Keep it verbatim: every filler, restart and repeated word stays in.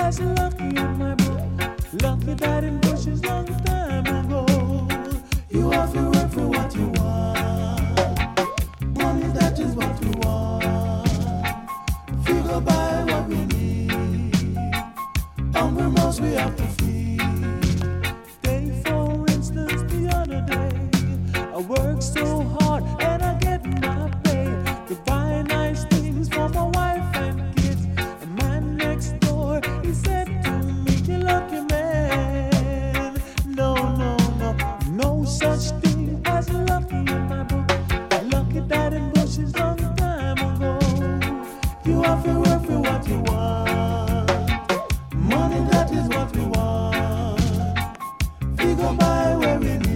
as lucky in my book. Lucky that in bushes long time ago. You have to work for what you want. Money, that is what we want. Figure by what we need. Hungry mouths we have to feed. Take for instance the other day. I worked so hard and I get my pay to buy nice things for my wife and kids. A man next door, he said to me, "You lucky man." No, no, no, no such thing as lucky in my book. Lucky that in bushes long time ago. You have to work for what you want. Money, that is what we want. Figure by where we live.